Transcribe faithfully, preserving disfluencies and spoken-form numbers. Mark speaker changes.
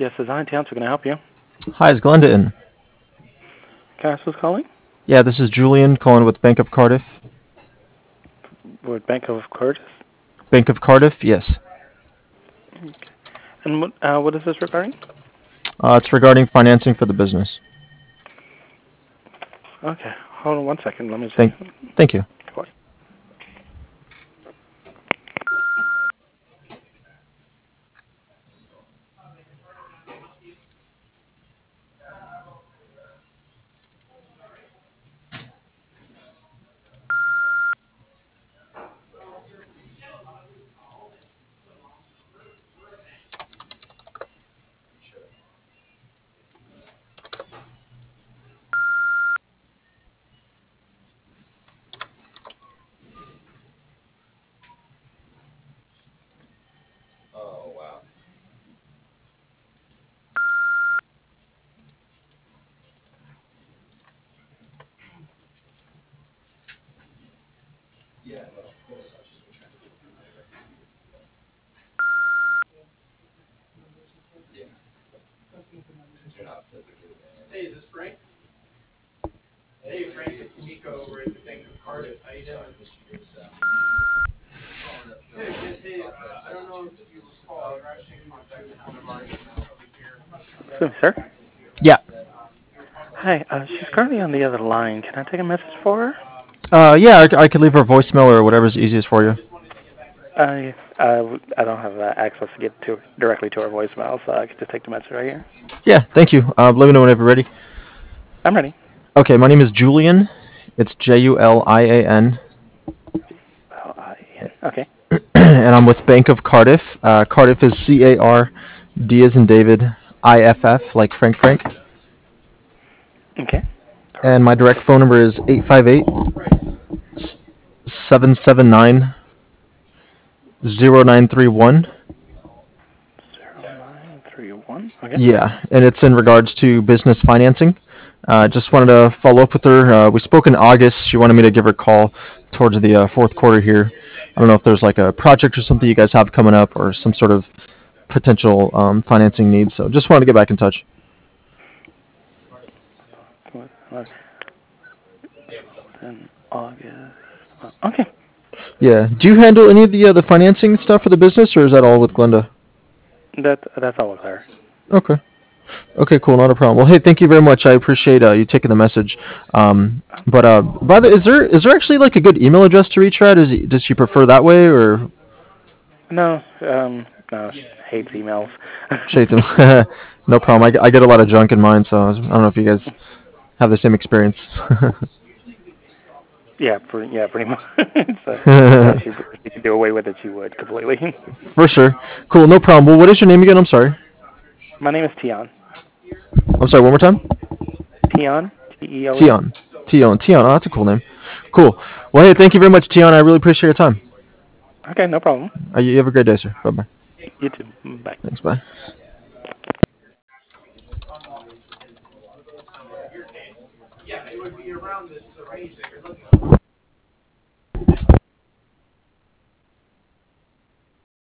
Speaker 1: Yes, design Tian, so can I help you?
Speaker 2: Hi, is Glenda in?
Speaker 1: Can I ask who's calling?
Speaker 2: Yeah, this is Julian calling with Bank of Cardiff.
Speaker 1: With Bank of Curtis.
Speaker 2: Bank of Cardiff, yes.
Speaker 1: And what, uh, what is this regarding?
Speaker 2: Uh, it's regarding financing for the business.
Speaker 1: Okay, hold on one second. Let me see.
Speaker 2: Thank, thank you.
Speaker 3: Hey, is this Frank? Hey, Frank, it's Nico over at the Bank of Cardiff. How you doing? Good, good. Hey, uh, I don't know if you recall, you're actually in contact with one of our agents over here.
Speaker 1: Excuse me, sir.
Speaker 2: Yeah.
Speaker 1: Hi, uh, she's currently on the other line. Can I take a message for her?
Speaker 2: Uh, yeah, I, c- I could leave her a voicemail or whatever's easiest for you.
Speaker 1: I, uh, I don't have uh, access to get to directly to her voicemail, so I could just take the message right here.
Speaker 2: Yeah, thank you. Uh, let me know whenever you're ready.
Speaker 1: I'm ready.
Speaker 2: Okay, my name is Julian. It's J U L I A N.
Speaker 1: Oh, I, okay.
Speaker 2: And I'm with Bank of Cardiff. Uh, Cardiff is C A R D as in David, I F F, like Frank Frank.
Speaker 1: Okay.
Speaker 2: And my direct phone number is eight five eight, seven seven nine, zero nine three one.
Speaker 1: Zero nine three one. Okay.
Speaker 2: Yeah, and it's in regards to business financing. Uh, just wanted to follow up with her. Uh, we spoke in August. She wanted me to give her a call towards the uh, fourth quarter here. I don't know if there's like a project or something you guys have coming up or some sort of potential um, financing needs. So just wanted to get back in touch.
Speaker 1: In August. Uh, Okay.
Speaker 2: Yeah. Do you handle any of the uh, the financing stuff for the business, or is that all with Glenda?
Speaker 1: That that's all with her.
Speaker 2: Okay. Okay, cool, not a problem. Well, hey, thank you very much. I appreciate uh, you taking the message. Um, but uh, by the is there is there actually like a good email address to reach her at? Is he, does she prefer that way or
Speaker 1: No, um, no, she hates emails.
Speaker 2: shade them? No problem. I, I get a lot of junk in mine, so I don't know if you guys have the same experience.
Speaker 1: Yeah, pretty, yeah, pretty much. So, yeah, she, if she could do away with it, she would completely.
Speaker 2: For sure. Cool, no problem. Well, what is your name again? I'm sorry.
Speaker 1: My name is Tion.
Speaker 2: I'm sorry. One more time.
Speaker 1: Tion, T E O N.
Speaker 2: Tion. Tion. Tion. Oh, that's a cool name. Cool. Well, hey, thank you very much, Tion. I really appreciate your time.
Speaker 1: Okay, no problem.
Speaker 2: Uh, you have a great day, sir. Bye bye.
Speaker 1: You too. Bye.
Speaker 2: Thanks. Bye.
Speaker 3: Yeah, it would be around the, the range that you're looking for.